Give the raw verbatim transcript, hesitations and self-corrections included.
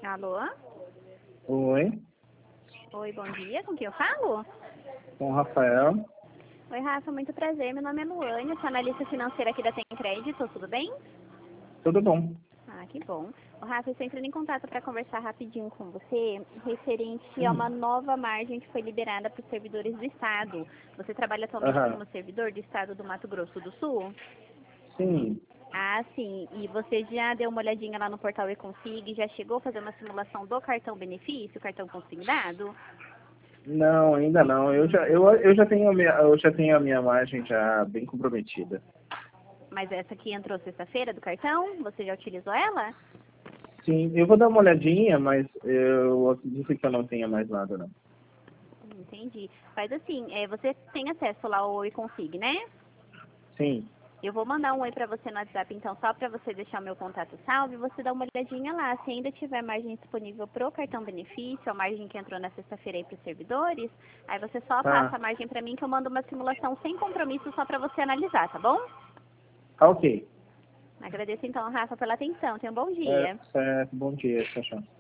Alô? Oi, Oi, bom dia. Com quem eu falo? com o Rafael. Oi, Rafa, muito prazer. Meu nome é Luane, eu sou analista financeira aqui da Tem Crédito, tudo bem? Tudo bom? Ah, que bom. O Rafa, eu estou entrando em contato para conversar rapidinho com você, referente a uma Hum. nova margem que foi liberada para os servidores do Estado. Você trabalha atualmente Aham. como servidor do Estado do Mato Grosso do Sul? Sim. Ah, sim. E você já deu uma olhadinha lá no portal eConsig, já chegou a fazer uma simulação do cartão benefício, cartão consignado? Não, ainda não. Eu já, eu, eu já tenho a minha, eu já tenho a minha margem já bem comprometida. Mas essa que entrou sexta-feira do cartão, você já utilizou ela? Sim, eu vou dar uma olhadinha, mas eu acredito que eu não tenha mais nada, não. Entendi. Faz assim, é, você tem acesso lá ao eConsig, né? Sim. Eu vou mandar um oi pra você no WhatsApp, então, só pra você deixar o meu contato salvo e você dá uma olhadinha lá. Se ainda tiver margem disponível pro cartão benefício, a margem que entrou na sexta-feira aí pros servidores, aí você só Tá. passa a margem pra mim que eu mando uma simulação sem compromisso só pra você analisar, tá bom? Tá ok. Agradeço então, Rafa, pela atenção. Tenha um bom É, dia. certo. Bom dia. Tchau, tchau.